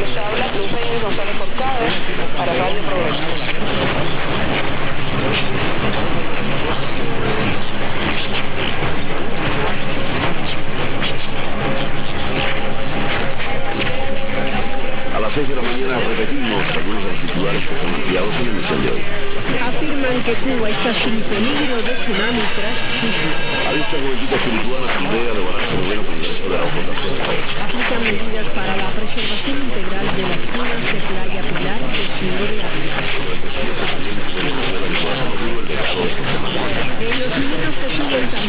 Les habla Luz Reyes González Corcado para Radio Progreso. A las 6 de la mañana repetimos algunos de los titulares que son ampliados en la emisión de hoy. Afirman que Cuba está sin peligro de tsunami tras sismo. Ha dicho el movimiento espiritual la idea de balancear el gobierno con el derecho de la votación. Aplican medidas para